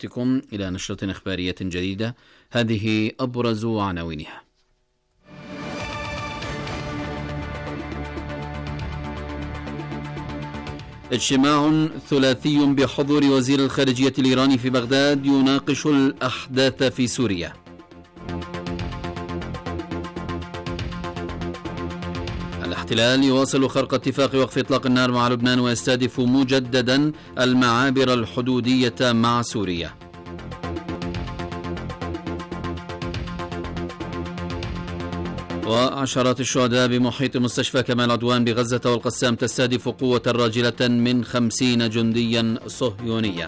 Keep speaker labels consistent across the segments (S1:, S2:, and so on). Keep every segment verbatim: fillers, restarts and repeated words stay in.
S1: حضراتكم إلى نشرة إخبارية جديدة. هذه أبرز عناوينها. اجتماع ثلاثي بحضور وزير الخارجية الإيراني في بغداد يناقش الأحداث في سوريا. الاحتلال يواصل خرق اتفاق وقف إطلاق النار مع لبنان ويستهدف مجددا المعابر الحدودية مع سوريا. وعشرات الشهداء بمحيط مستشفى كمال عدوان بغزة والقسام تستهدف قوة راجلة من خمسين جنديا صهيونيا.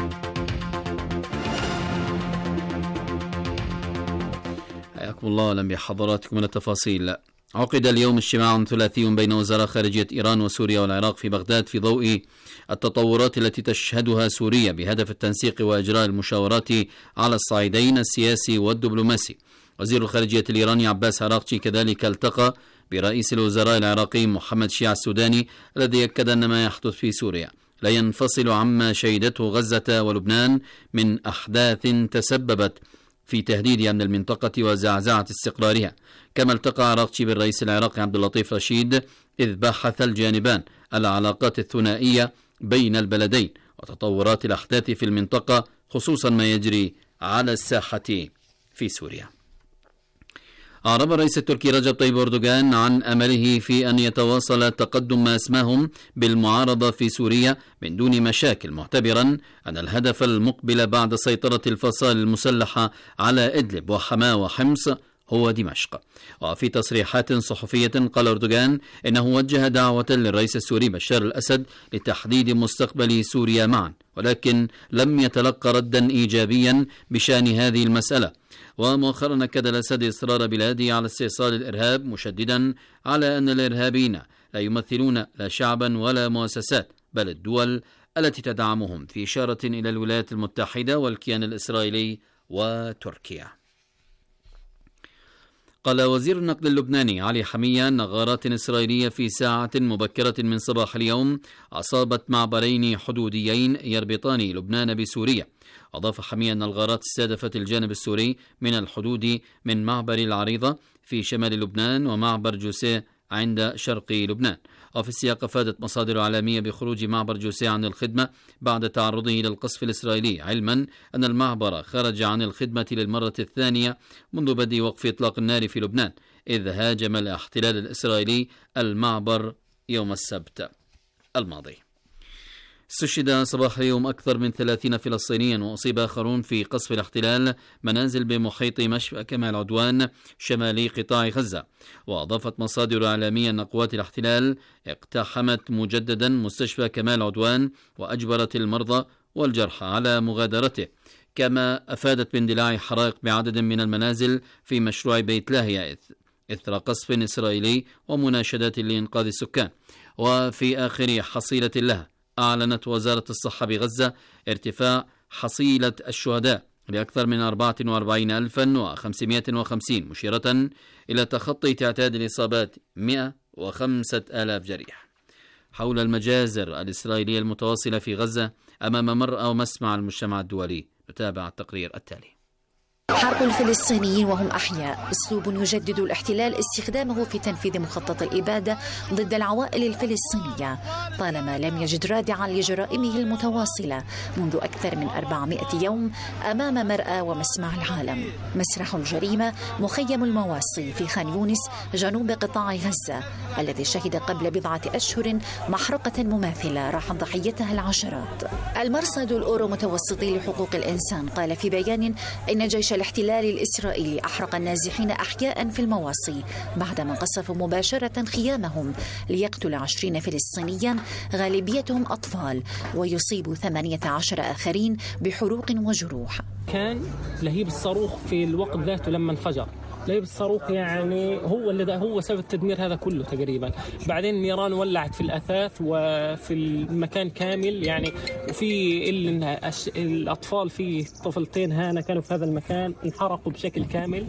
S1: حياكم الله، أهلا بحضراتكم من التفاصيل. عقد اليوم اجتماع ثلاثي بين وزراء خارجية إيران وسوريا والعراق في بغداد في ضوء التطورات التي تشهدها سوريا بهدف التنسيق وإجراء المشاورات على الصعيدين السياسي والدبلوماسي. وزير الخارجية الإيراني عباس عراقچي كذلك التقى برئيس الوزراء العراقي محمد شيع السوداني الذي أكد أن ما يحدث في سوريا لا ينفصل عما شهدته غزة ولبنان من أحداث تسببت في تهديد أمن المنطقة وزعزعة استقرارها. كما التقى عراقچي بالرئيس العراقي عبد اللطيف رشيد إذ بحث الجانبان العلاقات الثنائية بين البلدين وتطورات الأحداث في المنطقة خصوصا ما يجري على الساحة في سوريا. أعرب الرئيس التركي رجب طيب أردوغان عن أمله في أن يتواصل تقدم ما اسمهم بالمعارضة في سوريا من دون مشاكل، معتبرا أن الهدف المقبل بعد سيطرة الفصائل المسلحة على إدلب وحماة وحمص هو دمشق. وفي تصريحات صحفية قال أردوغان إنه وجه دعوة للرئيس السوري بشار الأسد لتحديد مستقبل سوريا معا، ولكن لم يتلقى ردا إيجابيا بشأن هذه المسألة. ومؤخرا أكد الأسد إصرار بلاده على استئصال الإرهاب، مشددا على أن الإرهابيين لا يمثلون لا شعبا ولا مؤسسات بل الدول التي تدعمهم، في إشارة إلى الولايات المتحدة والكيان الإسرائيلي وتركيا. قال وزير النقل اللبناني علي حمية أن غارات إسرائيلية في ساعة مبكرة من صباح اليوم أصابت معبرين حدوديين يربطان لبنان بسوريا. أضاف حمية أن الغارات استهدفت الجانب السوري من الحدود من معبر العريضة في شمال لبنان ومعبر جوسيه عند شرق لبنان. وفي السياق أفادت مصادر إعلامية بخروج معبر جوسيه عن الخدمة بعد تعرضه للقصف الإسرائيلي، علما أن المعبر خرج عن الخدمة للمرة الثانية منذ بدء وقف إطلاق النار في لبنان، إذ هاجم الاحتلال الإسرائيلي المعبر يوم السبت الماضي. استشهد صباح اليوم أكثر من ثلاثين فلسطينيا وأصيب آخرون في قصف الاحتلال منازل بمحيط مشفى كمال عدوان شمالي قطاع غزة. وأضافت مصادر إعلامية أن قوات الاحتلال اقتحمت مجددا مستشفى كمال عدوان وأجبرت المرضى والجرحى على مغادرته. كما أفادت باندلاع حرائق بعدد من المنازل في مشروع بيت لاهيا إثر قصف إسرائيلي ومناشدات لإنقاذ السكان. وفي آخر حصيلة لها أعلنت وزارة الصحة بغزة ارتفاع حصيلة الشهداء لأكثر من أربعة وأربعين ألفا وخمسمائة وخمسين، مشيرة إلى تخطي تعداد الإصابات مئة وخمسة آلاف جريح. حول المجازر الإسرائيلية المتواصلة في غزة أمام مرأى ومسمع المجتمع الدولي، نتابع التقرير التالي.
S2: حرب الفلسطينيين وهم أحياء أسلوب يجدد الاحتلال استخدامه في تنفيذ مخطط الإبادة ضد العوائل الفلسطينية طالما لم يجد رادعا لجرائمه المتواصلة منذ أكثر من أربعمائة يوم أمام مرأى ومسمع العالم. مسرح الجريمة مخيم المواصي في خان يونس جنوب قطاع غزة الذي شهد قبل بضعة أشهر محرقة مماثلة راحت ضحيتها العشرات. المرصد الأورو متوسطي لحقوق الإنسان قال في بيان إن جيش الاحتلال الإسرائيلي أحرق النازحين أحياء في المواصي بعدما قصفوا مباشرة خيامهم ليقتل عشرين فلسطينيا غالبيتهم أطفال ويصيب ثمانية عشر آخرين بحروق وجروح.
S3: كان لهيب الصاروخ في الوقت ذاته لما انفجر، لهيب الصاروخ يعني هو اللي هو سبب التدمير هذا كله تقريبا. بعدين النيران ولعت في الأثاث وفي المكان كامل يعني، وفي الأطفال في طفلتين هنا كانوا في هذا المكان انحرقوا بشكل كامل.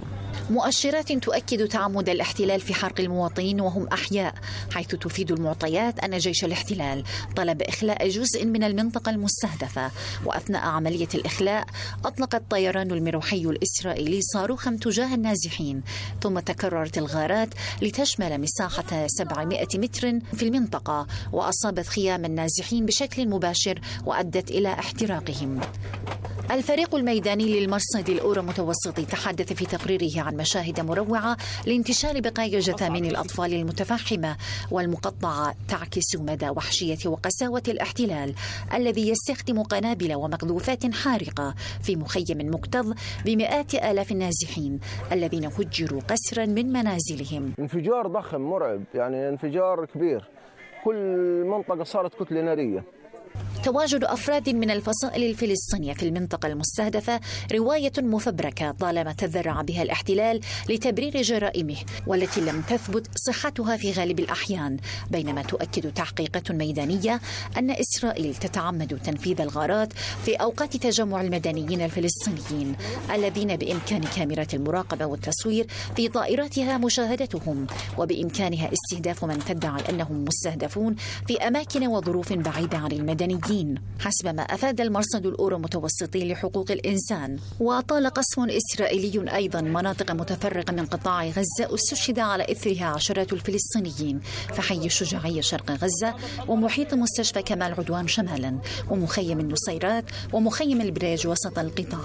S2: مؤشرات تؤكد تعمد الاحتلال في حرق المواطنين وهم أحياء، حيث تفيد المعطيات أن جيش الاحتلال طلب إخلاء جزء من المنطقة المستهدفة، وأثناء عملية الإخلاء أطلق الطيران المروحي الإسرائيلي صاروخا تجاه النازحين، ثم تكررت الغارات لتشمل مساحة سبعمائة متر في المنطقة، وأصابت خيام النازحين بشكل مباشر وأدت إلى احتراقهم. الفريق الميداني للمرصد الأورو متوسطي تحدث في تقريره عن مشاهد مروعة لانتشال بقايا جثامين الأطفال المتفحمة والمقطعة تعكس مدى وحشية وقساوة الاحتلال الذي يستخدم قنابل ومقذوفات حارقة في مخيم مكتظ بمئات آلاف النازحين الذين هجروا قسرا من منازلهم.
S4: انفجار ضخم مرعب، يعني انفجار كبير، كل منطقة صارت كتلة نارية.
S2: تواجد أفراد من الفصائل الفلسطينية في المنطقة المستهدفة رواية مفبركة طالما تذرع بها الاحتلال لتبرير جرائمه، والتي لم تثبت صحتها في غالب الأحيان، بينما تؤكد تحقيقات ميدانية أن إسرائيل تتعمد تنفيذ الغارات في أوقات تجمع المدنيين الفلسطينيين الذين بإمكان كاميرات المراقبة والتصوير في طائراتها مشاهدتهم، وبإمكانها استهداف من تدعي أنهم مستهدفون في أماكن وظروف بعيدة عن المدنيين، حسب ما أفاد المرصد الأورو متوسطي لحقوق الإنسان. وأطال قصف إسرائيلي أيضا مناطق متفرقة من قطاع غزة استشهد على إثرها عشرات الفلسطينيين في حي الشجاعية شرق غزة، ومحيط مستشفى كمال عدوان شمالا، ومخيم النصيرات، ومخيم البريج وسط القطاع.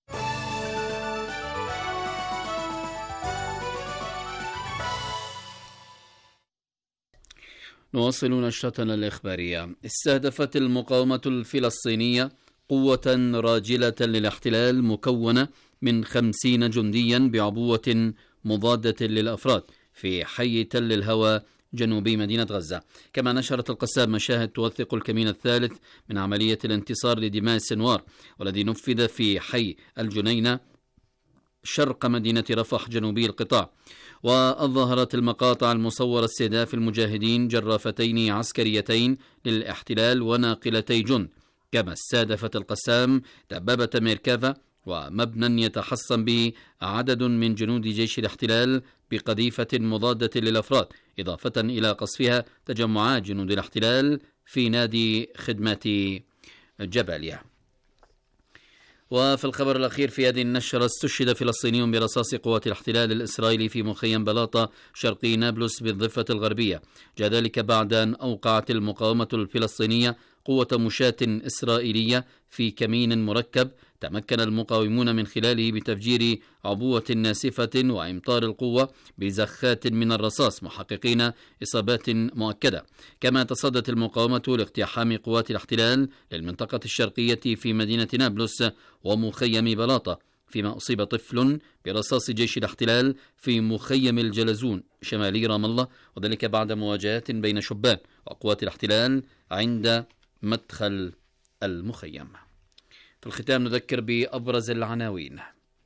S1: نواصل نشرتنا الإخبارية. استهدفت المقاومة الفلسطينية قوة راجلة للاحتلال مكونة من خمسين جنديا بعبوة مضادة للأفراد في حي تل الهوى جنوبي مدينة غزة. كما نشرت القسام مشاهد توثق الكمين الثالث من عملية الانتصار لدماء السنوار، والذي نفذ في حي الجنينة شرق مدينة رفح جنوبي القطاع. وأظهرت المقاطع المصورة استهداف المجاهدين جرافتين عسكريتين للاحتلال وناقلتي جند. كما استهدفت القسام دبابة ميركافا ومبنى يتحصن به عدد من جنود جيش الاحتلال بقذيفة مضادة للأفراد، إضافة إلى قصفها تجمعات جنود الاحتلال في نادي خدمات جباليا. وفي الخبر الأخير في هذه النشرة، استشهد فلسطيني برصاص قوات الاحتلال الإسرائيلي في مخيم بلاطة شرقي نابلس بالضفة الغربية، جاء ذلك بعد أن أوقعت المقاومة الفلسطينية قوة مشاة إسرائيلية في كمين مركب تمكن المقاومون من خلاله بتفجير عبوة ناسفة وإمطار القوة بزخات من الرصاص، محققين إصابات مؤكدة. كما تصدت المقاومة لاقتحام قوات الاحتلال للمنطقة الشرقية في مدينة نابلس ومخيم بلاطة، فيما أصيب طفل برصاص جيش الاحتلال في مخيم الجلزون شمالي رام الله، وذلك بعد مواجهات بين شبان وقوات الاحتلال عند مدخل المخيم. في الختام نذكر بأبرز العناوين.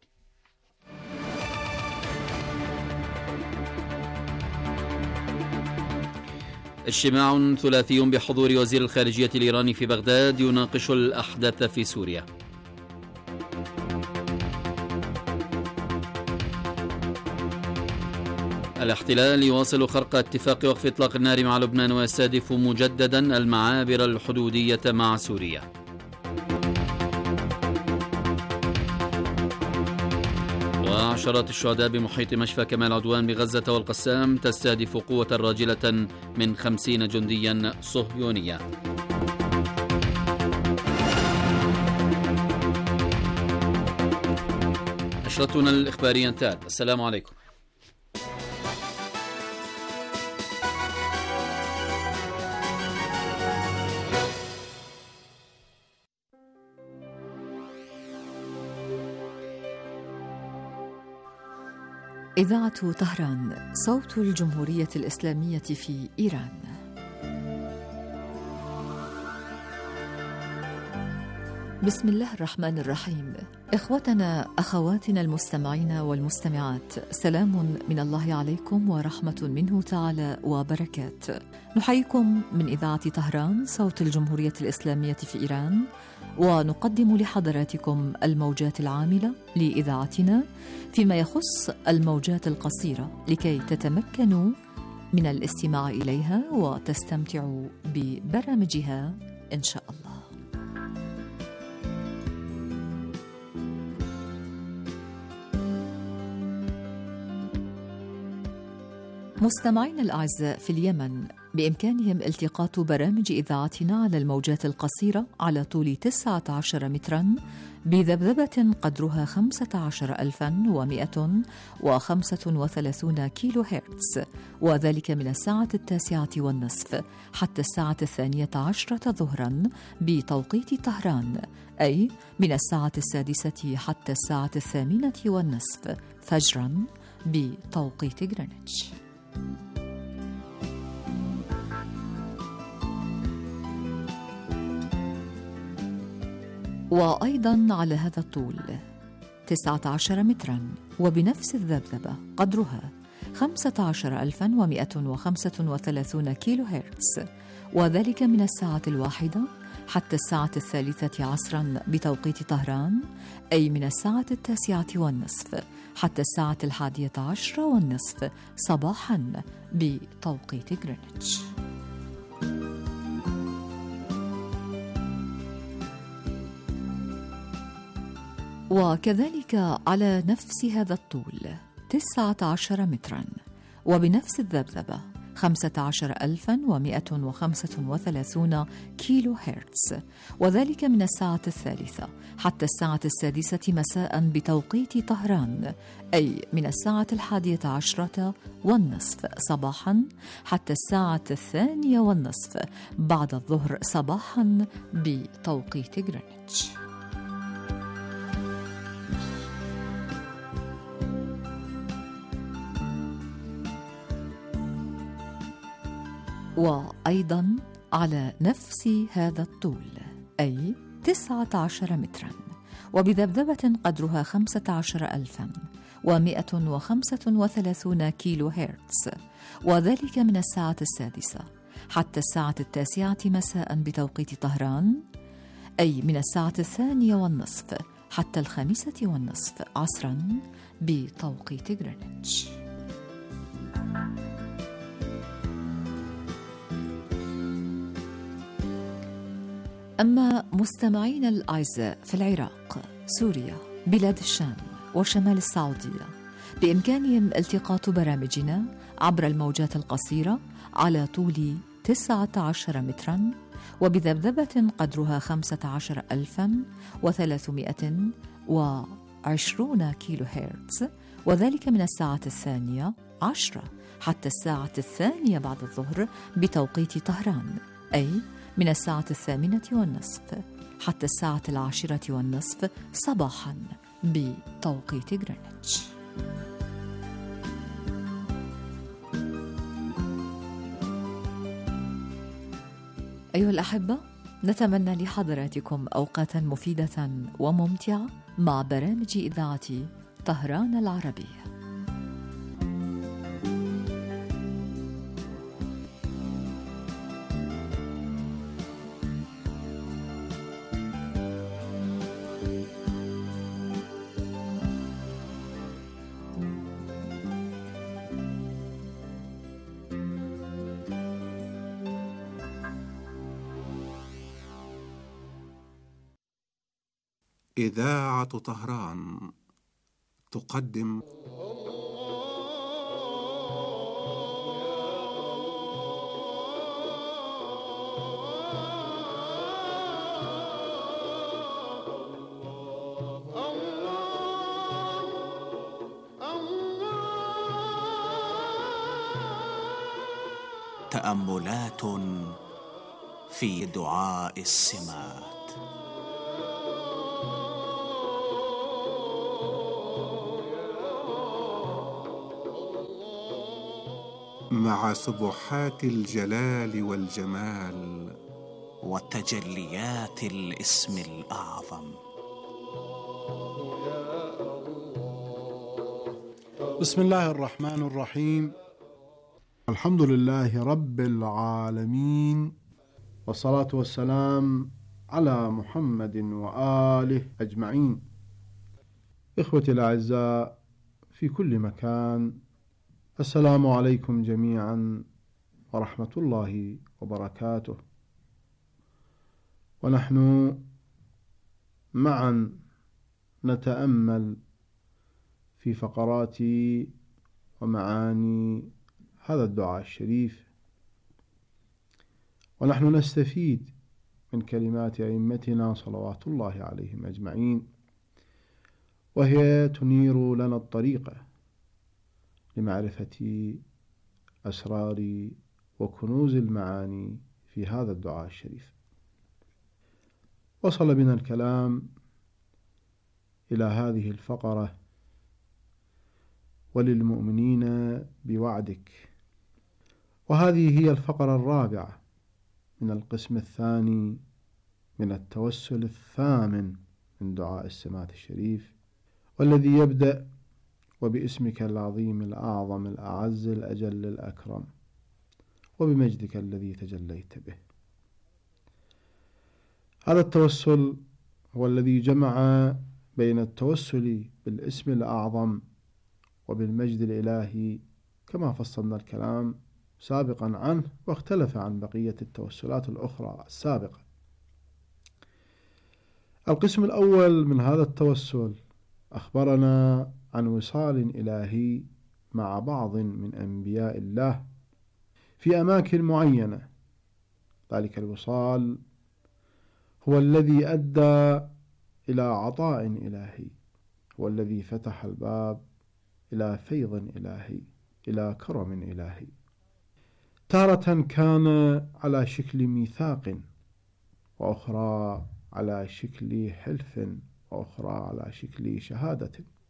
S1: اجتماع ثلاثي بحضور وزير الخارجية الإيراني في بغداد يناقش الأحداث في سوريا. الاحتلال يواصل خرق اتفاق وقف إطلاق النار مع لبنان ويستهدف مجددا المعابر الحدودية مع سوريا. وعشرات الشهداء بمحيط مشفى كمال عدوان بغزة والقسام تستهدف قوة راجلة من خمسين جنديا صهيونيا. نشرتنا الإخبارية انتهت. السلام عليكم.
S5: إذاعة طهران، صوت الجمهورية الإسلامية في إيران. بسم الله الرحمن الرحيم. إخوتنا أخواتنا المستمعين والمستمعات، سلام من الله عليكم ورحمة منه تعالى وبركات. نحييكم من إذاعة طهران، صوت الجمهورية الإسلامية في إيران، ونقدم لحضراتكم الموجات العاملة لإذاعتنا فيما يخص الموجات القصيرة لكي تتمكنوا من الاستماع إليها وتستمتعوا ببرامجها إن شاء الله. مستمعينا الأعزاء، في اليمن بإمكانهم التقاط برامج إذاعتنا على الموجات القصيرة على طول تسعة عشر متراً بذبذبة قدرها خمسة عشر ألفاً ومئة وخمسة وثلاثين كيلو هرتز، وذلك من الساعة التاسعة والنصف حتى الساعة الثانية عشرة ظهراً بتوقيت طهران، أي من الساعة السادسة حتى الساعة الثامنة والنصف فجراً بتوقيت غرينتش. وأيضاً على هذا الطول تسعة عشر متراً وبنفس الذبذبة قدرها خمسة عشر ألفاً ومئة وخمسة وثلاثين كيلو هرتز، وذلك من الساعة الواحدة حتى الساعة الثالثة عصراً بتوقيت طهران، أي من الساعة التاسعة والنصف حتى الساعة الحادية عشرة والنصف صباحاً بتوقيت غرينتش. وكذلك على نفس هذا الطول تسعة عشر متراً وبنفس الذبذبة خمسة عشر ألفاً ومئة وخمسة وثلاثين كيلو هرتز، وذلك من الساعة الثالثة حتى الساعة السادسة مساء بتوقيت طهران، أي من الساعة الحادية عشرة والنصف صباحا حتى الساعة الثانية والنصف بعد الظهر صباحا بتوقيت غرينتش. وأيضاً على نفس هذا الطول أي تسعة عشر متراً وبذبذبة قدرها خمسة عشر ألفاً ومئة وخمسة وثلاثين كيلو هرتز، وذلك من الساعة السادسة حتى الساعة التاسعة مساء بتوقيت طهران، أي من الساعة الثانية والنصف حتى الخامسة والنصف عصراً بتوقيت غرينتش. أما مستمعين الأعزاء في العراق، سوريا، بلاد الشام وشمال السعودية بإمكانهم التقاط برامجنا عبر الموجات القصيرة على طول تسعة عشر متراً وبذبذبة قدرها خمسة عشر ألفاً وثلاثمئة وعشرين كيلو هرتز، وذلك من الساعة الثانية عشرة حتى الساعة الثانية بعد الظهر بتوقيت طهران، أي من الساعة الثامنة والنصف حتى الساعة العاشرة والنصف صباحاً بتوقيت غرينتش. أيها الأحبة، نتمنى لحضراتكم أوقاتاً مفيدة وممتعة مع برامج إذاعة طهران العربية.
S6: إذاعة طهران تقدم تأملات في دعاء السمات. مع سبحات الجلال والجمال وتجليات الاسم الأعظم.
S7: بسم الله الرحمن الرحيم. الحمد لله رب العالمين، والصلاة والسلام على محمد وآله أجمعين. إخوتي الأعزاء في كل مكان، السلام عليكم جميعا ورحمة الله وبركاته. ونحن معا نتأمل في فقرات ومعاني هذا الدعاء الشريف، ونحن نستفيد من كلمات أئمتنا صلوات الله عليهم أجمعين، وهي تنير لنا الطريق لمعرفة أسرار وكنوز المعاني في هذا الدعاء الشريف. وصل بنا الكلام إلى هذه الفقرة: وللمؤمنين بوعدك، وهذه هي الفقرة الرابعة من القسم الثاني من التوسل الثامن من دعاء السمات الشريف، والذي يبدأ: وباسمك العظيم الأعظم الأعز الأجل الأكرم، وبمجدك الذي تجليت به. هذا التوسل هو الذي جمع بين التوسل بالاسم الأعظم وبالمجد الإلهي، كما فصلنا الكلام سابقا عنه، واختلف عن بقية التوسلات الأخرى السابقة. القسم الأول من هذا التوسل أخبرنا عن وصال إلهي مع بعض من أنبياء الله في أماكن معينة. ذلك الوصال هو الذي أدى إلى عطاء إلهي، هو الذي فتح الباب إلى فيض إلهي، إلى كرم إلهي. تارة كان على شكل ميثاق، وأخرى على شكل حلف، وأخرى على شكل شهادة،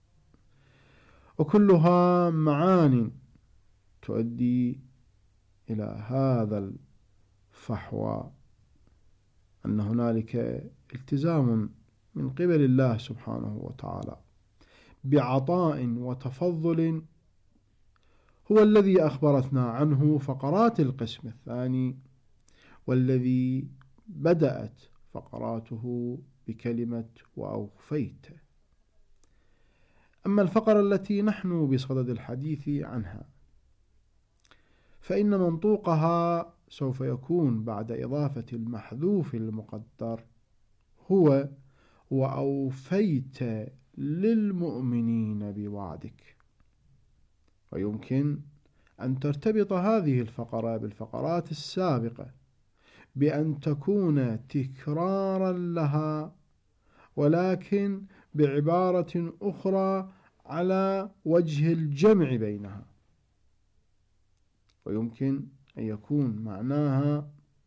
S7: وكلها معان تؤدي إلى هذا الفحوى، أن هنالك التزام من قبل الله سبحانه وتعالى بعطاء وتفضل، هو الذي أخبرتنا عنه فقرات القسم الثاني، والذي بدأت فقراته بكلمة وأوفيت. أما الفقرة التي نحن بصدد الحديث عنها، فإن منطوقها سوف يكون بعد إضافة المحذوف المقدر هو وأوفيت للمؤمنين بوعدك. ويمكن أن ترتبط هذه الفقرة بالفقرات السابقة بأن تكون تكرارا لها، ولكن بعبارة أخرى على وجه الجمع بينها. ويمكن أن يكون معناها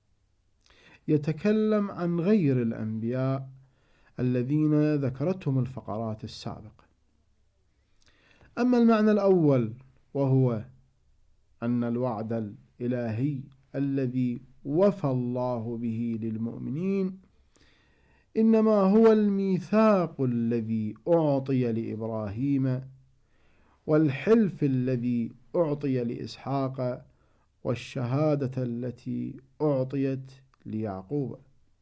S7: يتكلم عن غير الأنبياء الذين ذكرتهم الفقرات السابقة. أما المعنى الأول، وهو أن الوعد الإلهي الذي وفى الله به للمؤمنين إنما هو الميثاق الذي أعطي لإبراهيم، والحلف الذي أعطي لإسحاق، والشهادة التي أعطيت ليعقوب،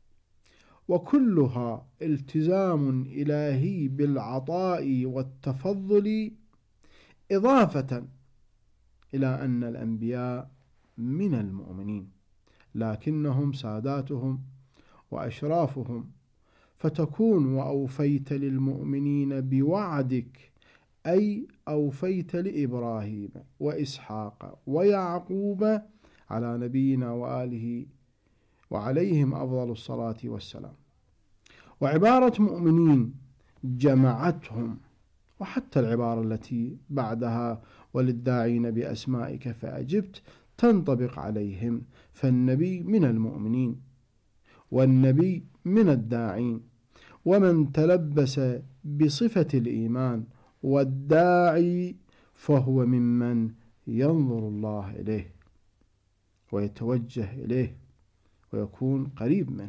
S7: وكلها التزام إلهي بالعطاء والتفضل، إضافة إلى أن الأنبياء من المؤمنين، لكنهم ساداتهم وأشرافهم، فتكون وأوفيت للمؤمنين بوعدك، أي أوفيت لإبراهيم وإسحاق ويعقوب على نبينا وآله وعليهم أفضل الصلاة والسلام. وعبارة مؤمنين جمعتهم، وحتى العبارة التي بعدها وللداعين بأسمائك فأجبت تنطبق عليهم، فالنبي من المؤمنين، والنبي من الداعين، ومن تلبس بصفة الإيمان، والداعي فهو ممن ينظر الله إليه ويتوجه إليه ويكون قريب منه.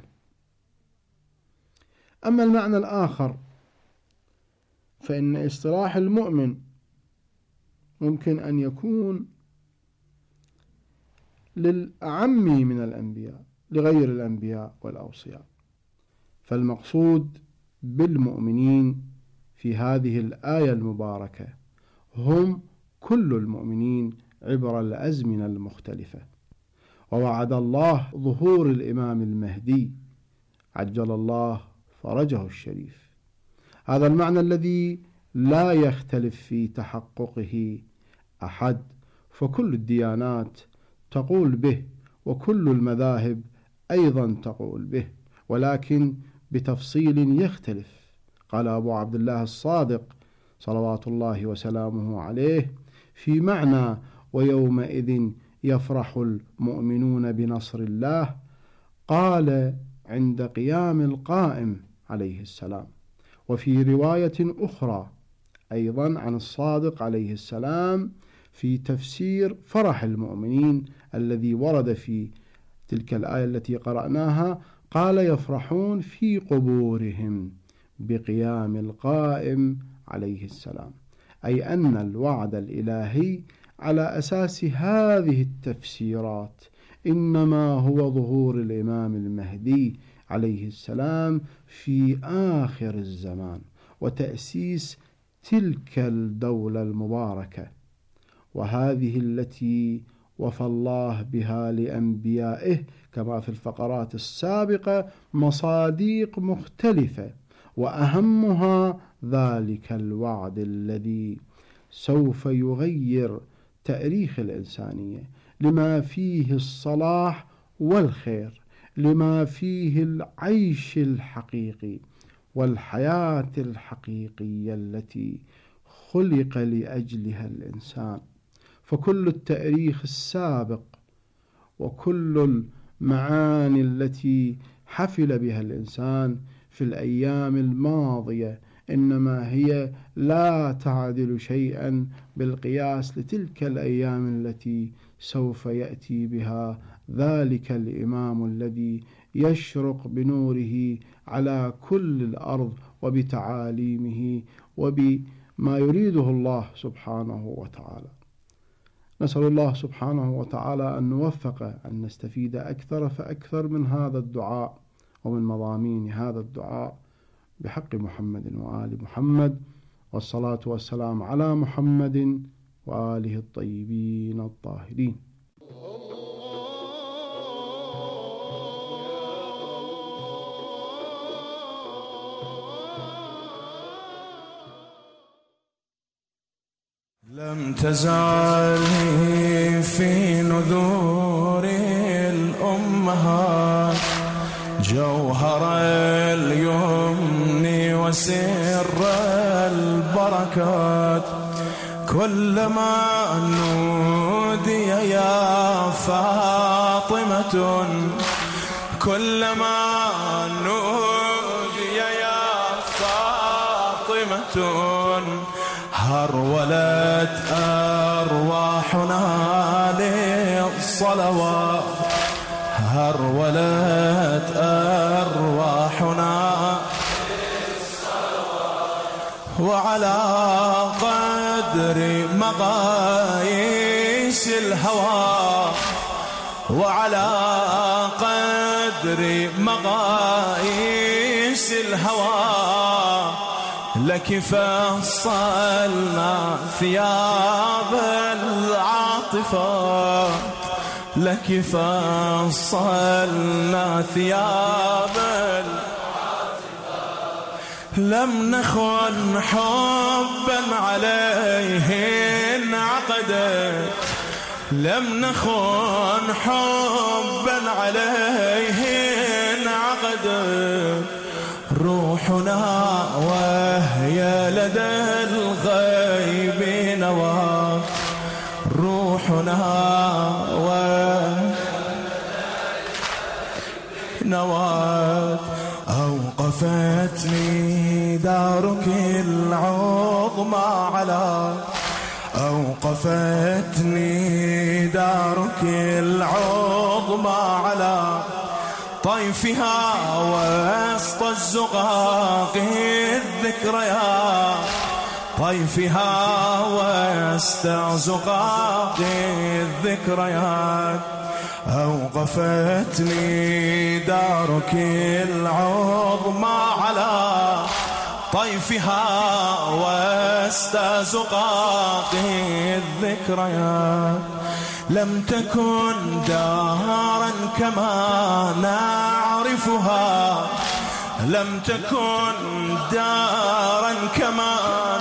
S7: أما المعنى الآخر، فإن اصطلاح المؤمن ممكن أن يكون للأعم من الأنبياء لغير الأنبياء والأوصياء، فالمقصود بالمؤمنين في هذه الآية المباركة هم كل المؤمنين عبر الأزمنة المختلفة. ووعد الله ظهور الإمام المهدي عجل الله فرجه الشريف. هذا المعنى الذي لا يختلف في تحققه أحد، فكل الديانات تقول به وكل المذاهب أيضا تقول به، ولكن بتفصيل يختلف. قال أبو عبد الله الصادق صلوات الله وسلامه عليه في معنى ويومئذ يفرح المؤمنون بنصر الله، قال عند قيام القائم عليه السلام. وفي رواية أخرى أيضا عن الصادق عليه السلام في تفسير فرح المؤمنين الذي ورد في تلك الآية التي قرأناها، قال يفرحون في قبورهم بقيام القائم عليه السلام، أي أن الوعد الإلهي على أساس هذه التفسيرات إنما هو ظهور الإمام المهدي عليه السلام في آخر الزمان وتأسيس تلك الدولة المباركة، وهذه التي وفى الله بها لأنبيائه كما في الفقرات السابقة مصاديق مختلفة، وأهمها ذلك الوعد الذي سوف يغير تاريخ الإنسانية لما فيه الصلاح والخير، لما فيه العيش الحقيقي والحياة الحقيقية التي خلق لأجلها الإنسان. فكل التاريخ السابق وكل المعاني التي حفل بها الإنسان في الأيام الماضية إنما هي لا تعدل شيئا بالقياس لتلك الأيام التي سوف يأتي بها ذلك الإمام الذي يشرق بنوره على كل الأرض وبتعاليمه وبما يريده الله سبحانه وتعالى. نسأل الله سبحانه وتعالى أن نوفق أن نستفيد أكثر فأكثر من هذا الدعاء ومن مضامين هذا الدعاء بحق محمد وآل محمد، والصلاة والسلام على محمد وآله الطيبين الطاهرين.
S8: لم تزال في نذور الأمهات جوهر اليمن وسر البركات، كلما نودي يا فاطمة كلما نودي يا فاطمة هرولت أرواحنا للصلوات، هرولت أرواحنا للصلوات، وعلى قدر مقاييس الهوى، وعلى قدر مقاييس الهوى لك فصلنا ثياب العاطفة، لك فصلنا ثياب العاطفة، لم نخن حبا عليه انعقدت، لم نخن حبا عليه انعقدت، روحنا وهي لدى الغيب نوى، روحنا وهي نوى، أوقفتني دارك العظمى على، أوقفتني دارك العظمى على طيفها وسط الزقاق الذكريات، طيفها وسط زقاق الذكريات، أوقفتني دارك العظمى على طيفها واستزقاقي الذكريات. لم تكن دارا كما نعرفها، لم تكن دارا كما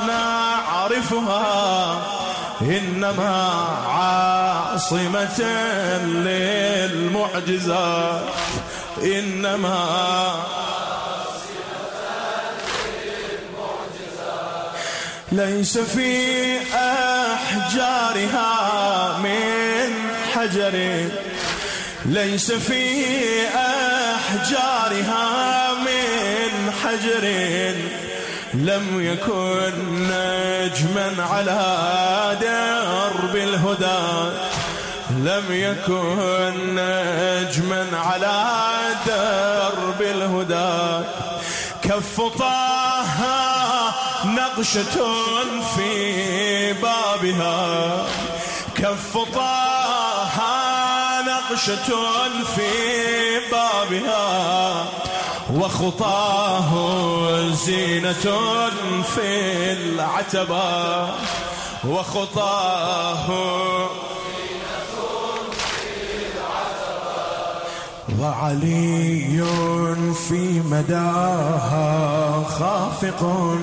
S8: نعرفها، إنما عاصمة للمعجزات، إنما ليس في أحجارها من حجر، ليس في أحجارها من حجر، لم يكن نجما على درب الهدى، لم يكن نجما على درب الهدى. كف طه نقشة في بابها، كف طه نقشة في بابها، وخطاه زينة في العتبة، وخطاه زينة في العتبة. وعلي في مداها خافق،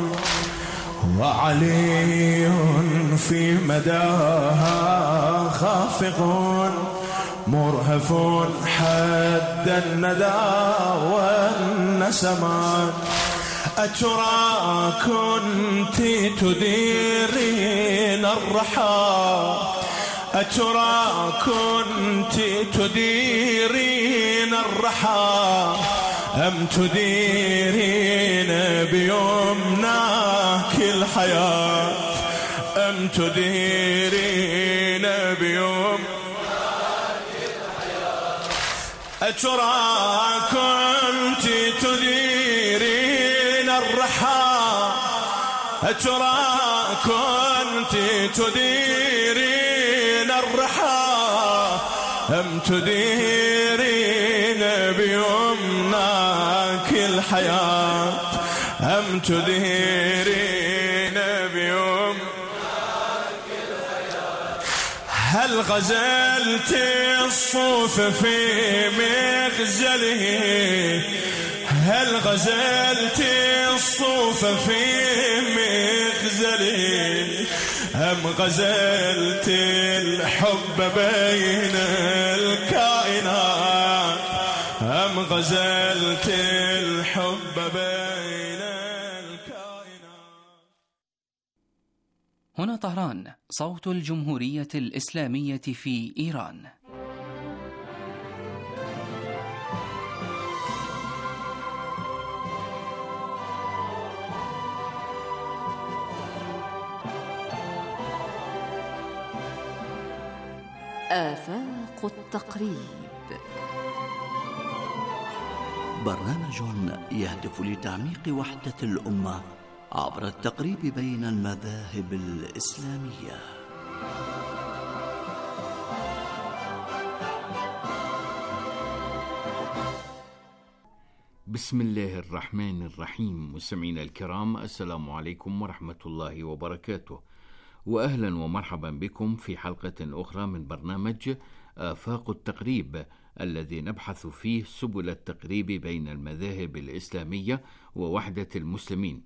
S8: وعلي في مداها خافق، مرهف حد الندى والنسمات. أترى كنت تديرين الرحى، أترى كنت تديرين الرحى، أم تديرين بيمناك الحياة، أم تديرين بيمناك الحياة. أترى كنت تديرين الرحى، أترى كنت تديرين الرحى، أم تديرين بيمناك الحياة، أم تديرين بيمناك الحياة. هل غزلت الصوف في مغزله، هل غزلت الصوف في مغزله، أم غزلت الحب بين الكائنات، أم غزلت الحب بين الكائنات.
S9: هنا طهران، صوت الجمهورية الإسلامية في إيران.
S2: آفاق التقريب،
S10: برنامج يهدف لتعميق وحدة الأمة عبر التقريب بين المذاهب الإسلامية.
S11: بسم الله الرحمن الرحيم. مستمعينا الكرام، السلام عليكم ورحمة الله وبركاته، وأهلا ومرحبا بكم في حلقة أخرى من برنامج آفاق التقريب، الذي نبحث فيه سبل التقريب بين المذاهب الإسلامية ووحدة المسلمين.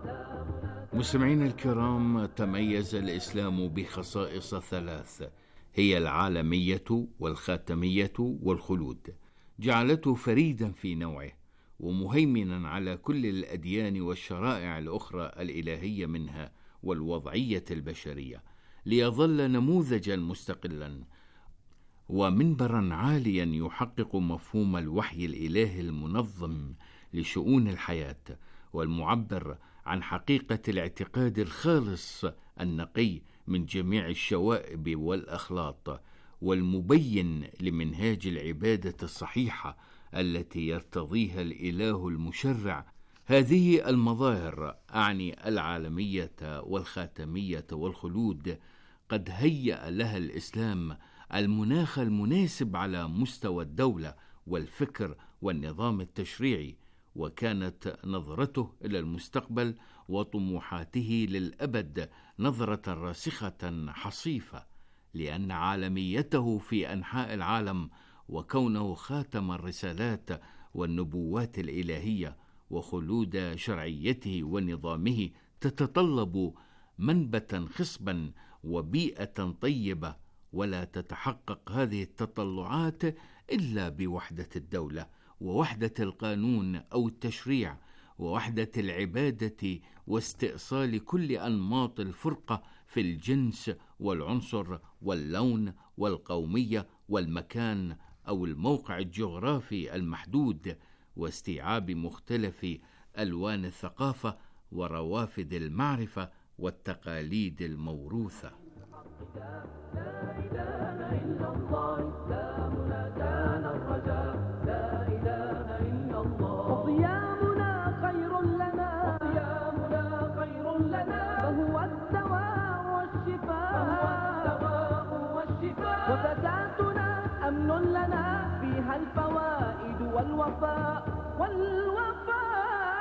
S11: مستمعينا الكرام، تميز الإسلام بخصائص ثلاث هي العالمية والخاتمية والخلود، جعلته فريدا في نوعه ومهيمنا على كل الأديان والشرائع الأخرى الإلهية منها والوضعية البشرية، ليظل نموذجا مستقلا ومنبرا عاليا يحقق مفهوم الوحي الإلهي المنظم لشؤون الحياة، والمعبر عن حقيقة الاعتقاد الخالص النقي من جميع الشوائب والأخلاط، والمبين لمنهاج العبادة الصحيحة التي يرتضيها الإله المشرع. هذه المظاهر، أعني العالمية والخاتمية والخلود، قد هيأ لها الإسلام المناخ المناسب على مستوى الدولة والفكر والنظام التشريعي، وكانت نظرته إلى المستقبل وطموحاته للأبد نظرة راسخة حصيفة، لأن عالميته في أنحاء العالم وكونه خاتم الرسالات والنبوات الإلهية وخلود شرعيته ونظامه تتطلب منبتا خصبا وبيئة طيبة، ولا تتحقق هذه التطلعات إلا بوحدة الدولة ووحدة القانون أو التشريع ووحدة العبادة واستئصال كل أنماط الفرقة في الجنس والعنصر واللون والقومية والمكان أو الموقع الجغرافي المحدود، واستيعاب مختلف ألوان الثقافة وروافد المعرفة والتقاليد الموروثة. لا إله إلا الله إسلامنا كان الرجاء، لا إله إلا الله وصيامنا خير لنا، وصيامنا خير لنا، فهو الدواء والشفاء، الدواء والشفاء، وزكاتنا أمن لنا فيها الفوائد والوفاء والوفاء،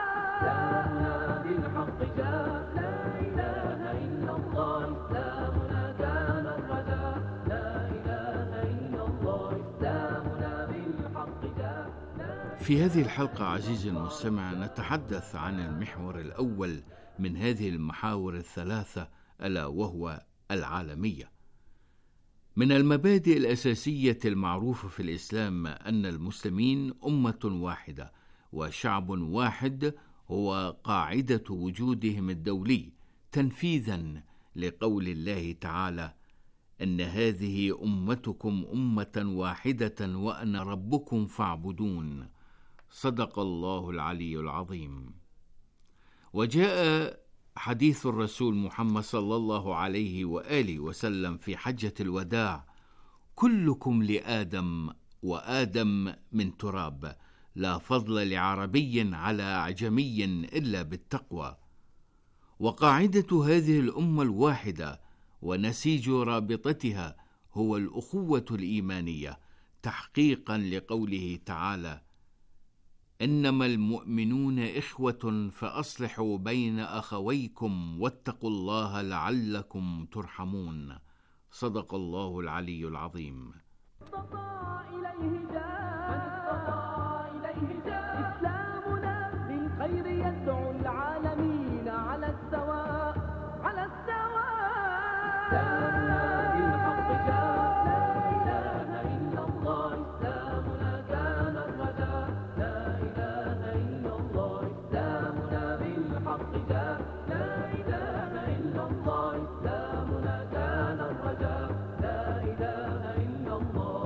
S11: إسلامنا بالحق جاء، لا إله إلا الله إسلامنا كان الرجاء، لا إله إلا الله إسلامنا بالحق جاء. في هذه الحلقة عزيزي المستمع نتحدث عن المحور الأول من هذه المحاور الثلاثة، ألا وهو العالمية. من المبادئ الأساسية المعروفة في الإسلام أن المسلمين أمة واحدة وشعب واحد هو قاعدة وجودهم الدولي، تنفيذا لقول الله تعالى: إن هذه أمتكم أمة واحدة وأنا ربكم فاعبدون. صدق الله العلي العظيم. وجاء حديث الرسول محمد صلى الله عليه وآله وسلم في حجة الوداع: كلكم لآدم وآدم من تراب، لا فضل لعربي على أعجمي إلا بالتقوى. وقاعدة هذه الأمة الواحدة ونسيج رابطتها هو الأخوة الإيمانية، تحقيقا لقوله تعالى: إنما المؤمنون إخوة فأصلحوا بين أخويكم واتقوا الله لعلكم ترحمون. صدق الله العلي العظيم. إسلامنا بالخير يدعو العالمين على السواء، على السواء، إسلامنا بالحق جاء، لا إله إلا الله إسلامنا كان الرجاء، لا إله إلا الله إسلامنا بالحق جاء، لا إله إلا الله إسلامنا كان الرجاء، لا إله إلا الله.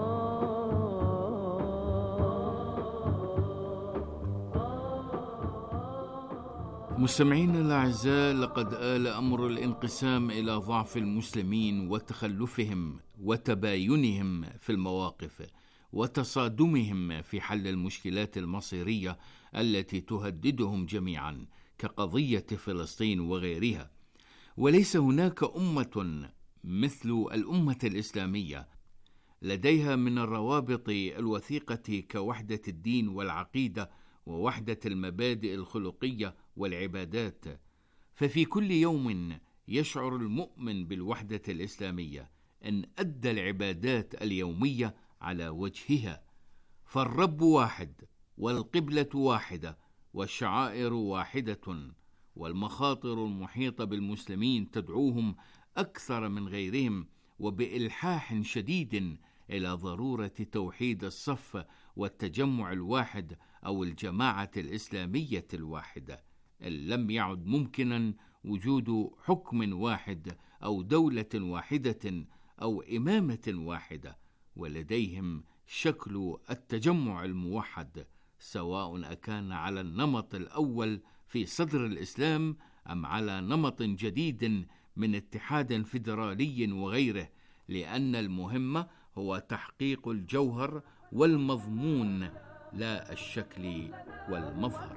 S11: مستمعينا الأعزاء، لقد آل أمر الانقسام إلى ضعف المسلمين وتخلفهم وتباينهم في المواقف وتصادمهم في حل المشكلات المصيرية التي تهددهم جميعا كقضية فلسطين وغيرها. وليس هناك أمة مثل الأمة الإسلامية لديها من الروابط الوثيقة كوحدة الدين والعقيدة ووحدة المبادئ الخلقية والعبادات. ففي كل يوم يشعر المؤمن بالوحدة الإسلامية أن أدى العبادات اليومية على وجهها، فالرب واحد والقبلة واحدة والشعائر واحدة، والمخاطر المحيطة بالمسلمين تدعوهم أكثر من غيرهم وبإلحاح شديد إلى ضرورة توحيد الصف والتجمع الواحد أو الجماعة الإسلامية الواحدة. لم يعد ممكنا وجود حكم واحد أو دولة واحدة أو إمامة واحدة، ولديهم شكل التجمع الموحد، سواء أكان على النمط الأول في صدر الإسلام أم على نمط جديد من اتحاد فيدرالي وغيره، لأن المهم هو تحقيق الجوهر والمضمون لا الشكل والمظهر.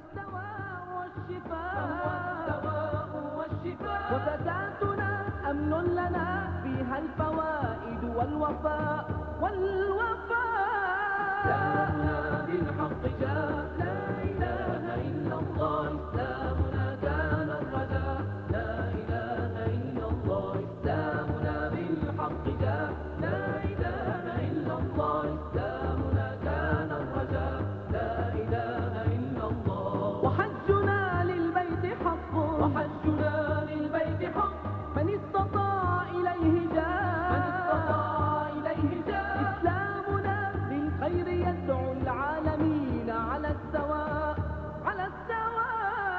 S12: وزكاتنا أمن لنا فيها الفوائد والوفاء والوفاء. إسلامنا بالحق جاء، لا إله إلا الله. إسلامنا كان الرجاء، لا إله إلا الله. إسلامنا بالحق جاء، لا إله إلا الله. إسلامنا كان الرجاء، لا إله إلا الله. وحجنا للبيت حق، وحجنا للبيت حق. من استطاع إليه جاء، من استطاع إليه جاء. إسلامنا للخير يدعو العالمين على السواء، على السواء.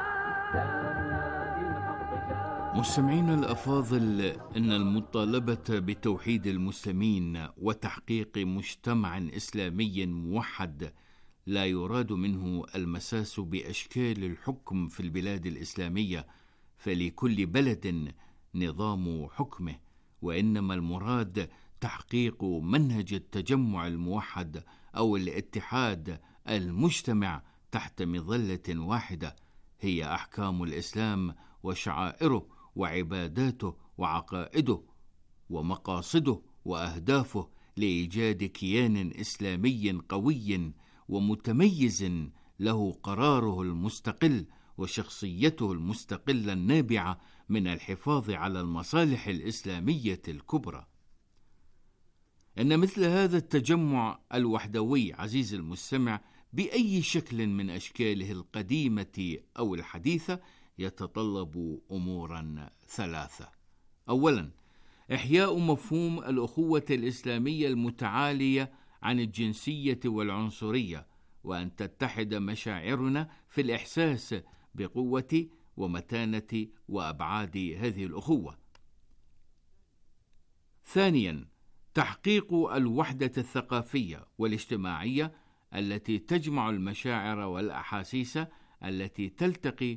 S11: مستمعينا الأفاضل، إن المطالبة بتوحيد المسلمين وتحقيق مجتمع إسلامي موحد لا يراد منه المساس بأشكال الحكم في البلاد الإسلامية، فلكل بلد نظام حكمه، وإنما المراد تحقيق منهج التجمع الموحد أو الاتحاد المجتمع تحت مظلة واحدة، هي أحكام الإسلام وشعائره وعباداته وعقائده ومقاصده وأهدافه، لإيجاد كيان إسلامي قوي ومتميز له قراره المستقل وشخصيته المستقلة النابعة من الحفاظ على المصالح الإسلامية الكبرى. إن مثل هذا التجمع الوحدوي عزيز المستمع بأي شكل من أشكاله القديمة أو الحديثة يتطلب أمورا ثلاثة. أولا، إحياء مفهوم الأخوة الإسلامية المتعالية عن الجنسية والعنصرية، وأن تتحد مشاعرنا في الإحساس بقوة ومتانة وأبعاد هذه الأخوة. ثانيا، تحقيق الوحدة الثقافية والاجتماعية التي تجمع المشاعر والأحاسيس التي تلتقي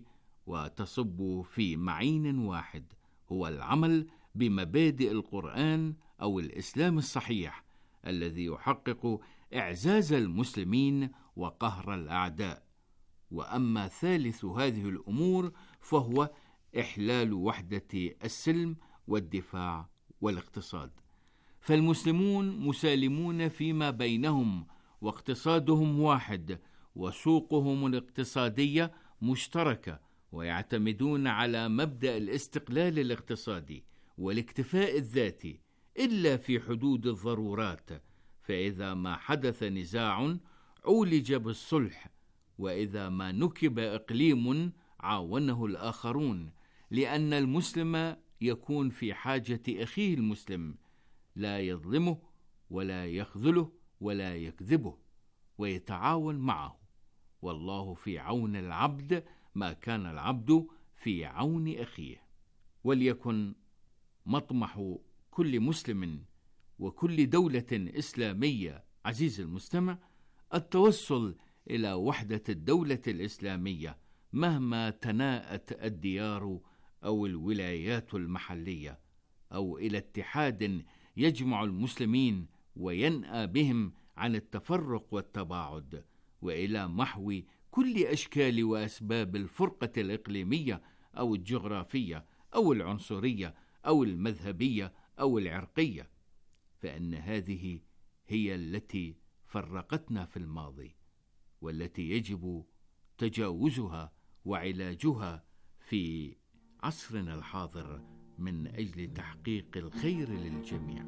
S11: وتصب في معين واحد، هو العمل بمبادئ القرآن أو الإسلام الصحيح الذي يحقق إعزاز المسلمين وقهر الأعداء. وأما ثالث هذه الأمور فهو إحلال وحدة السلم والدفاع والاقتصاد، فالمسلمون مسالمون فيما بينهم، واقتصادهم واحد، وسوقهم الاقتصادية مشتركة، ويعتمدون على مبدأ الاستقلال الاقتصادي والاكتفاء الذاتي إلا في حدود الضرورات، فإذا ما حدث نزاع عولج بالصلح، وإذا ما نكب إقليم عاونه الآخرون، لأن المسلم يكون في حاجة أخيه المسلم، لا يظلمه ولا يخذله ولا يكذبه، ويتعاون معه. والله في عون العبد ما كان العبد في عون أخيه. وليكن مطمح كل مسلم وكل دولة إسلامية عزيز المستمع التوصل إلى وحدة الدولة الإسلامية مهما تناءت الديار أو الولايات المحلية، أو إلى اتحاد يجمع المسلمين وينأى بهم عن التفرق والتباعد، وإلى محو كل أشكال وأسباب الفرقة الإقليمية أو الجغرافية أو العنصرية أو المذهبية أو العرقية، فإن هذه هي التي فرقتنا في الماضي، والتي يجب تجاوزها وعلاجها في عصرنا الحاضر من أجل تحقيق الخير للجميع.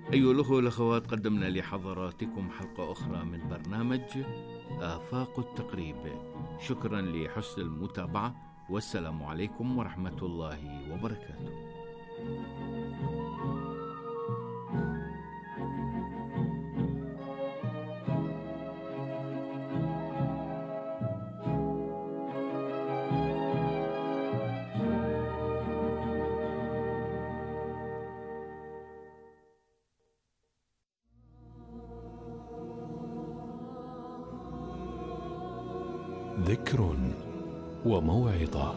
S11: أيها الأخوة والأخوات، قدمنا لحضراتكم حلقة أخرى من برنامج آفاق التقريب. شكرا لحسن المتابعة، والسلام عليكم ورحمة الله وبركاته.
S13: ذكر وموعظة.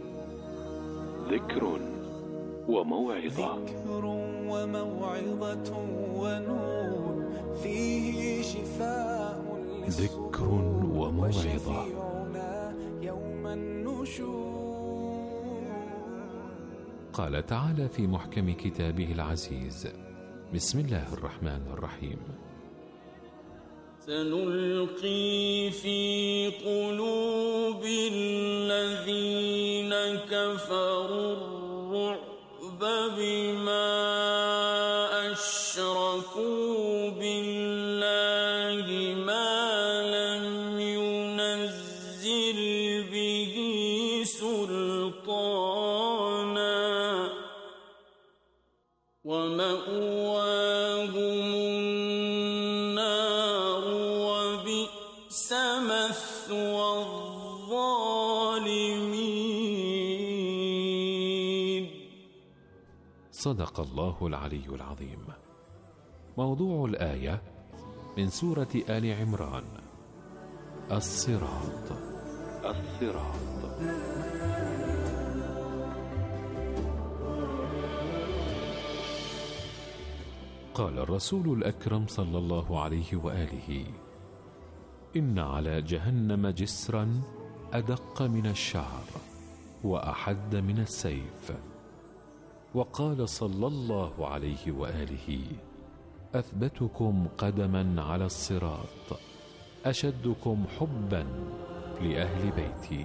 S13: ذكر وموعظة.
S14: ذكر وموعظة ونور فيه شفاء
S13: ذكر وموعظة.
S14: يوم النشور.
S13: قال تعالى في محكم كتابه العزيز: بسم الله الرحمن الرحيم:
S15: سنلقي في قلوب الذين كفروا الرعب بما أشركوا بالله ما لم ينزل به سلطانا ومأواهم مثوى الظالمين.
S13: صدق الله العلي العظيم. موضوع الآية من سورة آل عمران: الصراط. الصراط. قال الرسول الأكرم صلى الله عليه وآله: إن على جهنم جسرا أدق من الشعر وأحد من السيف. وقال صلى الله عليه وآله: أثبتكم قدما على الصراط أشدكم حبا لأهل بيتي.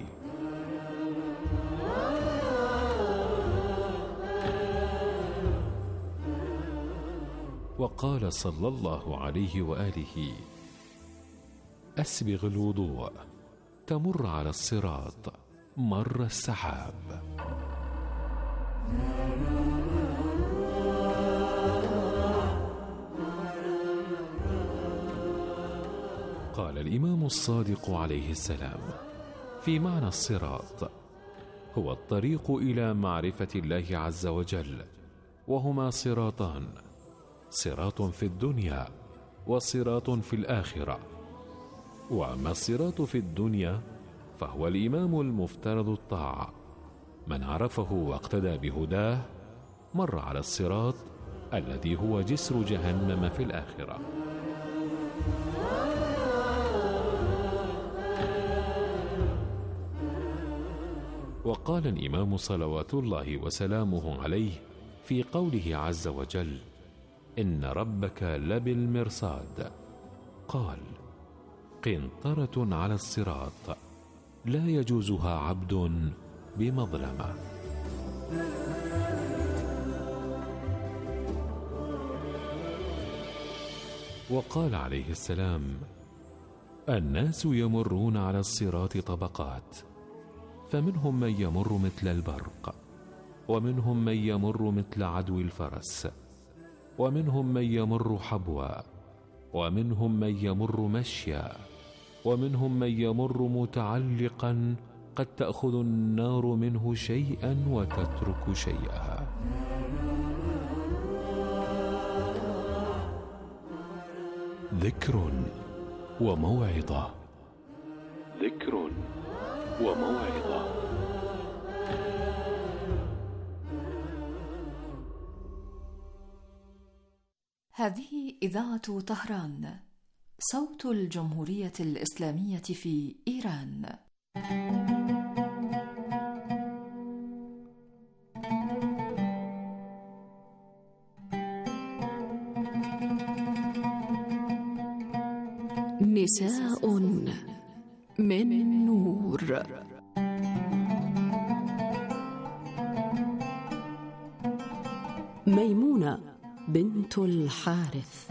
S13: وقال صلى الله عليه وآله: أسبغ الوضوء تمر على الصراط مر السحاب. قال الإمام الصادق عليه السلام في معنى الصراط: هو الطريق إلى معرفة الله عز وجل، وهما صراطان: صراط في الدنيا وصراط في الآخرة. وأما الصراط في الدنيا فهو الإمام المفترض الطاعة، من عرفه واقتدى بهداه مر على الصراط الذي هو جسر جهنم في الآخرة. وقال الإمام صلوات الله وسلامه عليه في قوله عز وجل: إن ربك لبالمرصاد، قال: قنطرة على الصراط لا يجوزها عبد بمظلمة. وقال عليه السلام: الناس يمرون على الصراط طبقات، فمنهم من يمر مثل البرق، ومنهم من يمر مثل عدو الفرس، ومنهم من يمر حبوا، ومنهم من يمر مشيا، ومنهم من يمر متعلقا قد تأخذ النار منه شيئا وتترك شيئا. ذكر وموعظة. ذكر وموعظة.
S5: هذه إذاعة طهران، صوت الجمهورية الإسلامية في إيران. نساء من نور.
S16: ميمونة بنت الحارث.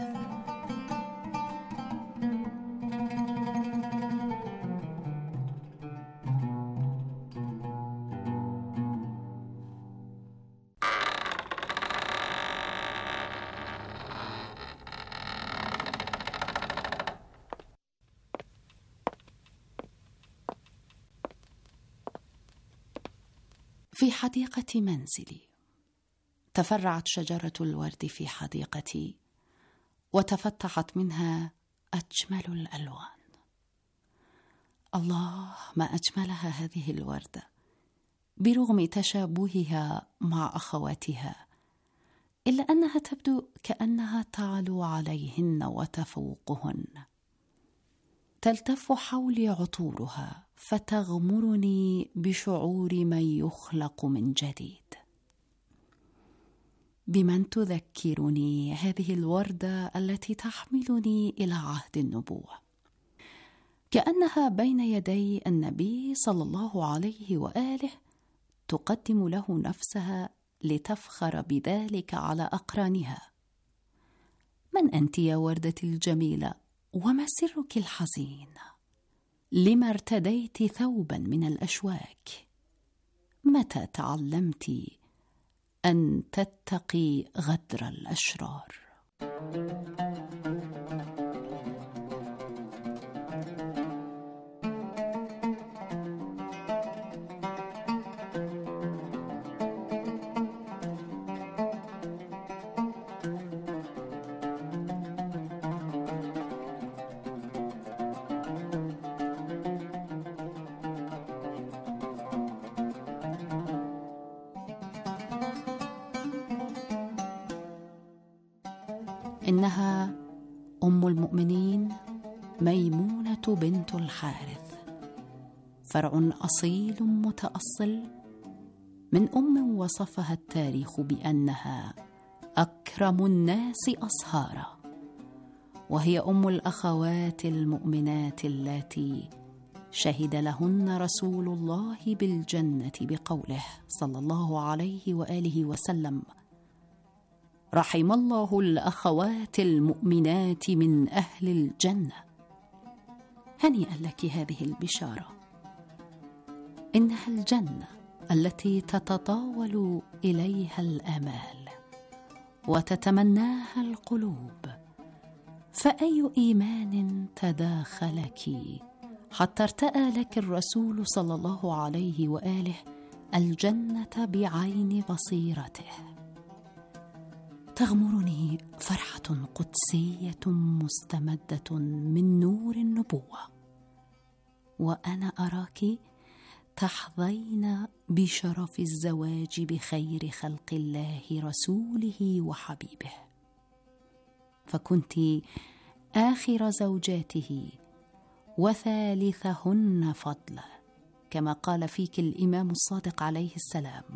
S16: في حديقة منزلي تفرعت شجرة الورد في حديقتي، وتفتحت منها أجمل الألوان. الله، ما أجملها هذه الوردة برغم تشابهها مع أخواتها، إلا أنها تبدو كأنها تعلو عليهن وتفوقهن. تلتف حولي عطورها فتغمرني بشعور من يخلق من جديد. بمن تذكرني هذه الوردة التي تحملني إلى عهد النبوة؟ كأنها بين يدي النبي صلى الله عليه وآله، تقدم له نفسها لتفخر بذلك على أقرانها. من أنت يا وردتي الجميلة؟ وما سرك الحزين؟ لما ارتديت ثوبا من الأشواك؟ متى تعلمت أن تتقي غدر الأشرار؟ إنها أم المؤمنين ميمونة بنت الحارث، فرع أصيل متأصل من أم وصفها التاريخ بأنها أكرم الناس أصهارا، وهي أم الأخوات المؤمنات اللاتي شهد لهن رسول الله بالجنة بقوله صلى الله عليه وآله وسلم: رحم الله الأخوات المؤمنات من أهل الجنة. هنيئا لك هذه البشارة، إنها الجنة التي تتطاول إليها الآمال وتتمناها القلوب، فأي إيمان تداخلك حتى ارتأى لك الرسول صلى الله عليه وآله الجنة بعين بصيرته. تغمرني فرحة قدسية مستمدة من نور النبوة، وأنا أراك تحظين بشرف الزواج بخير خلق الله رسوله وحبيبه، فكنت آخر زوجاته وثالثهن فضلا، كما قال فيك الإمام الصادق عليه السلام: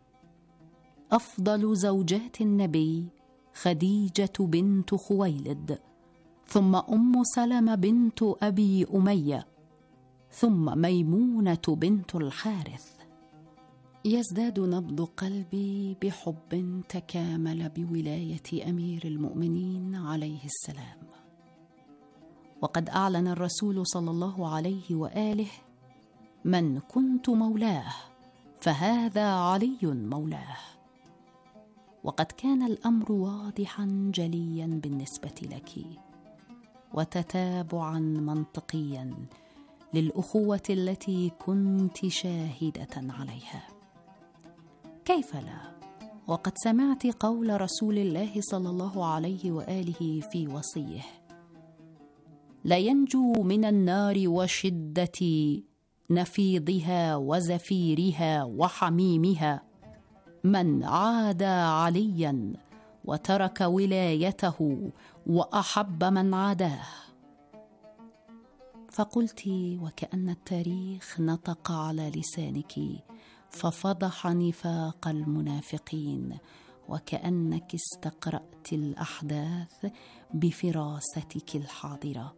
S16: أفضل زوجات النبي خديجة بنت خويلد، ثم أم سلمة بنت أبي أمية، ثم ميمونة بنت الحارث. يزداد نبض قلبي بحب تكامل بولاية أمير المؤمنين عليه السلام، وقد أعلن الرسول صلى الله عليه وآله: من كنت مولاه فهذا علي مولاه. وقد كان الأمر واضحا جليا بالنسبة لك، وتتابعا منطقيا للأخوة التي كنت شاهدة عليها. كيف لا، وقد سمعت قول رسول الله صلى الله عليه وآله في وصيه: لا ينجو من النار وشدة نفيضها وزفيرها وحميمها من عادى عليا وترك ولايته وأحب من عاداه. فقلت وكأن التاريخ نطق على لسانك ففضح نفاق المنافقين، وكأنك استقرأت الأحداث بفراستك الحاضرة.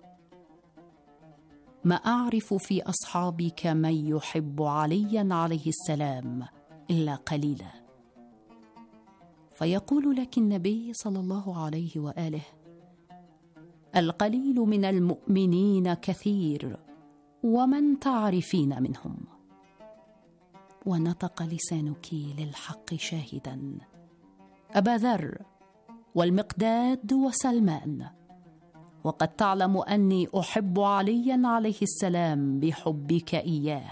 S16: ما أعرف في أصحابك من يحب عليا عليه السلام إلا قليلا، فيقول لك النبي صلى الله عليه وآله: القليل من المؤمنين كثير ومن تعرفين منهم. ونطق لسانك للحق شاهدا: أبا ذر والمقداد وسلمان، وقد تعلم أني أحب عليا عليه السلام بحبك إياه.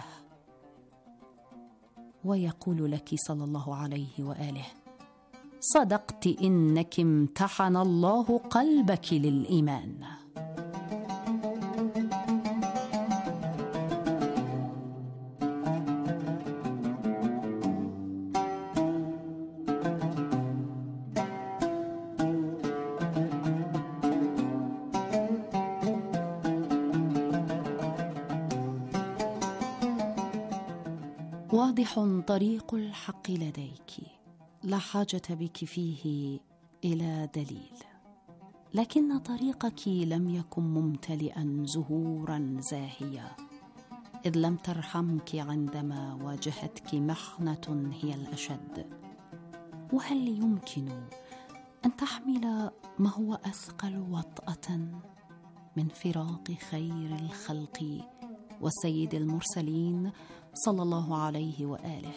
S16: ويقول لك صلى الله عليه وآله: صدقت إنك امتحن الله قلبك للإيمان. واضح طريق الحق لديك، لا حاجة بك فيه إلى دليل، لكن طريقك لم يكن ممتلئا زهورا زاهية، إذ لم ترحمك عندما واجهتك محنة هي الأشد. وهل يمكن أن تحمل ما هو أثقل وطأة من فراق خير الخلق وسيد المرسلين صلى الله عليه وآله؟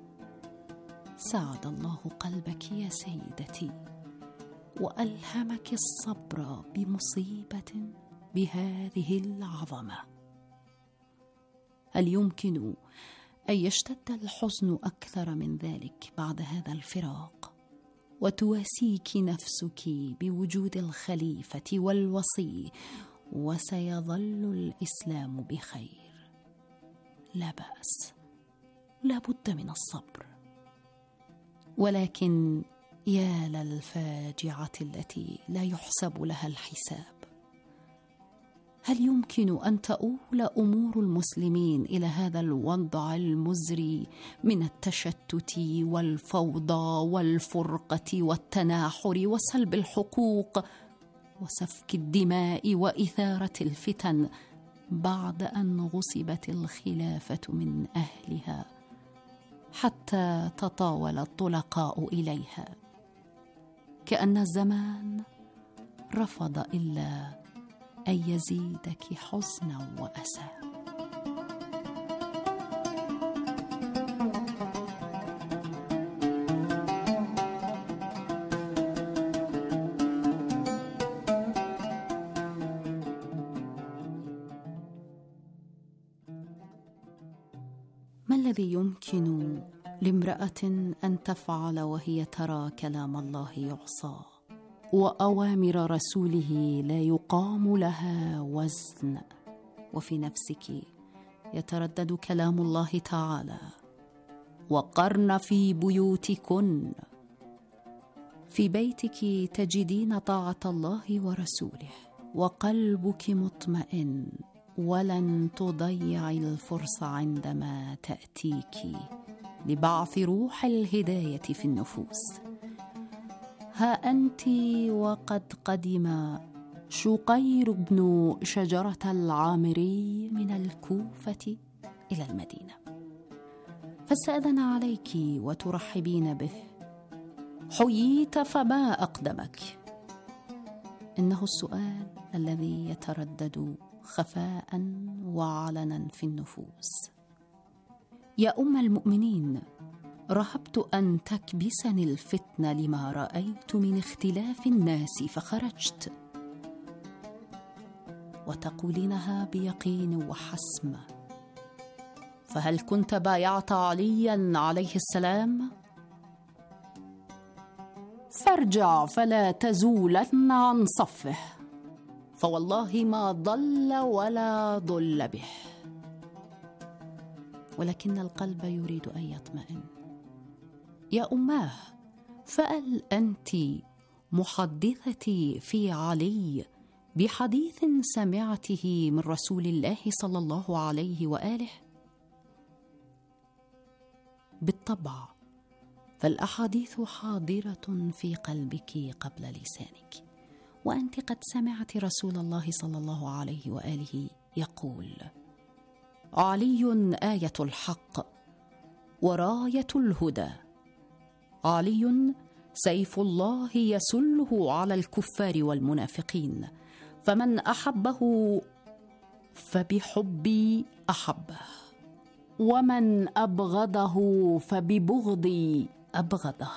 S16: سعد الله قلبك يا سيدتي، وألهمك الصبر بمصيبة بهذه العظمة. هل يمكن أن يشتد الحزن أكثر من ذلك بعد هذا الفراق، وتواسيك نفسك بوجود الخليفة والوصي، وسيظل الإسلام بخير؟ لا بأس، لا بد من الصبر. ولكن يا للفاجعة التي لا يحسب لها الحساب. هل يمكن أن تؤول أمور المسلمين إلى هذا الوضع المزري من التشتت والفوضى والفرقة والتناحر وسلب الحقوق وسفك الدماء وإثارة الفتن بعد أن غصبت الخلافة من أهلها حتى تطاول الطلقاء إليها، كأن الزمان رفض إلا أن يزيدك حزنا وأسى؟ ما الذي يمكن لامرأة أن تفعل وهي ترى كلام الله يعصى وأوامر رسوله لا يقام لها وزن، وفي نفسك يتردد كلام الله تعالى: وقرن في بيوتكن؟ في بيتك تجدين طاعة الله ورسوله وقلبك مطمئن، ولن تضيعي الفرصة عندما تأتيك لبعث روح الهداية في النفوس. ها أنت وقد قدم شقير بن شجرة العامري من الكوفة إلى المدينة، فاستأذن عليك وترحبين به. حييت فما أقدمك؟ إنه السؤال الذي يتردد خفاء وعلنا في النفوس. يا أم المؤمنين، رهبت أن تكبسني الفتنة لما رأيت من اختلاف الناس فخرجت، وتقولينها بيقين وحسم. فهل كنت بايعت عليا عليه السلام؟ فارجع فلا تزولن عن صفه، فوالله ما ضل ولا ضل به. ولكن القلب يريد أن يطمئن. يا أماه، فهل أنت محدثتي في علي بحديث سمعته من رسول الله صلى الله عليه وآله؟ بالطبع، فالأحاديث حاضرة في قلبك قبل لسانك، وأنت قد سمعت رسول الله صلى الله عليه وآله يقول: علي آية الحق وراية الهدى، علي سيف الله يسله على الكفار والمنافقين، فمن أحبه فبحبي أحبه، ومن أبغضه فببغضي أبغضه،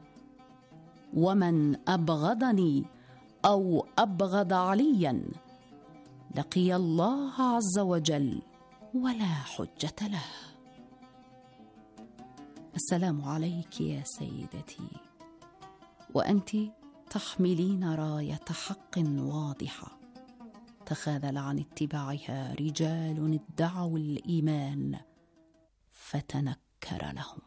S16: ومن أبغضني أو أبغض عليا لقي الله عز وجل ولا حجة له. السلام عليك يا سيدتي، وأنت تحملين راية حق واضحة تخاذل عن اتباعها رجال ادعوا الإيمان فتنكر لهم.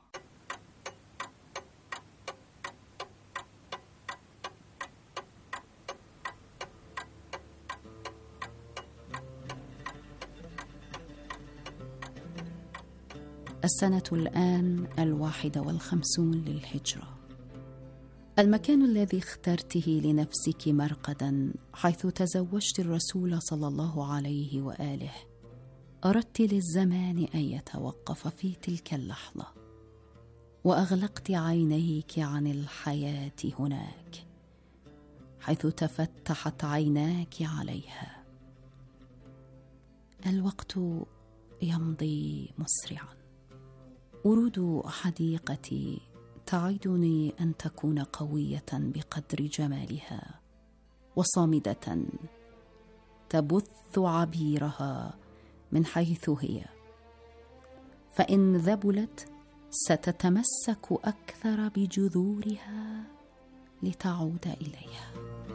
S16: السنة الآن الواحدة والخمسون للهجرة. المكان الذي اخترته لنفسك مرقدا حيث تزوجت الرسول صلى الله عليه وآله، أردت للزمان أن يتوقف في تلك اللحظة، وأغلقت عينيك عن الحياة هناك حيث تفتحت عيناك عليها. الوقت يمضي مسرعا. ورود حديقتي تعدني أن تكون قوية بقدر جمالها، وصامدة تبث عبيرها من حيث هي، فإن ذبلت ستتمسك أكثر بجذورها لتعود إليها.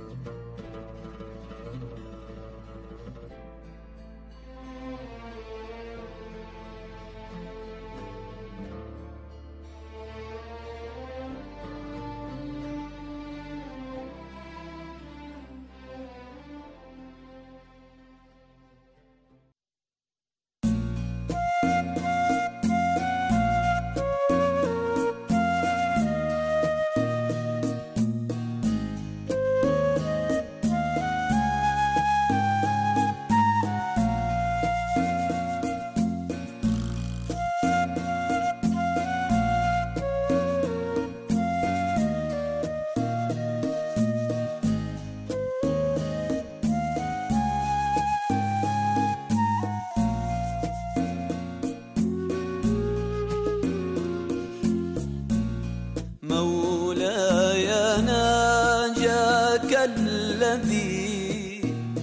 S14: مولاي ناجاك الذي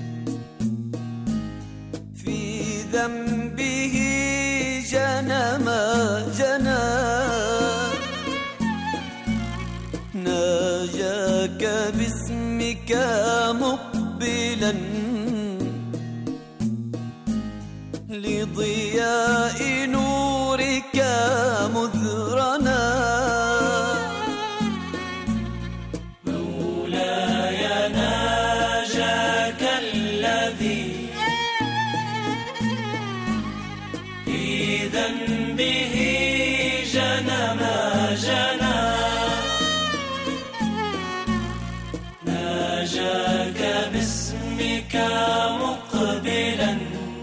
S14: في ذنبه جنى ما جنى، ناجاك باسمك مقبلا لضياء نورك مذرنا.
S15: ذنبه جنى ما جنى، ناجاك باسمك مقبلا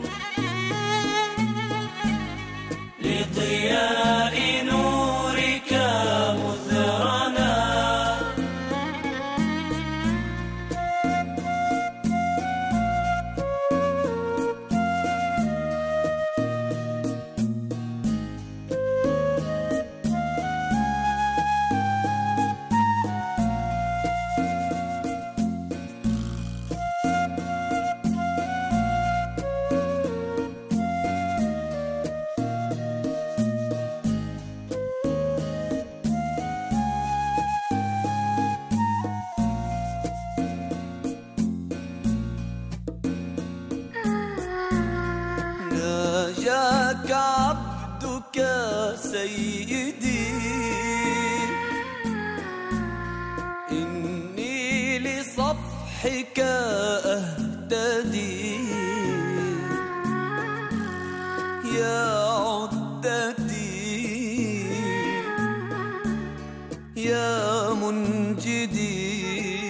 S15: لضياء نورك مذرنا.
S14: ناجاك عبدك سيدي، إني لصفحك أهتدي، يا عدتي يا منجدي،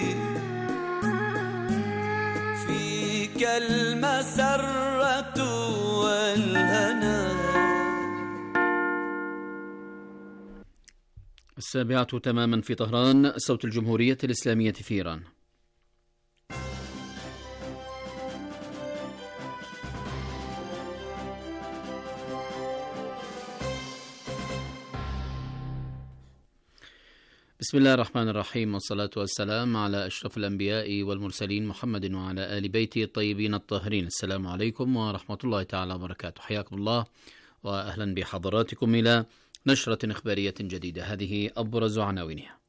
S14: فيك المسرة والهنا.
S1: السابعة تماما في طهران، صوت الجمهورية الإسلامية في إيران. بسم الله الرحمن الرحيم، والصلاة والسلام على أشرف الأنبياء والمرسلين محمد وعلى آل بيته الطيبين الطاهرين. السلام عليكم ورحمة الله تعالى وبركاته. حياكم الله وأهلا بحضراتكم إلى نشرة إخبارية جديدة. هذه أبرز عناوينها.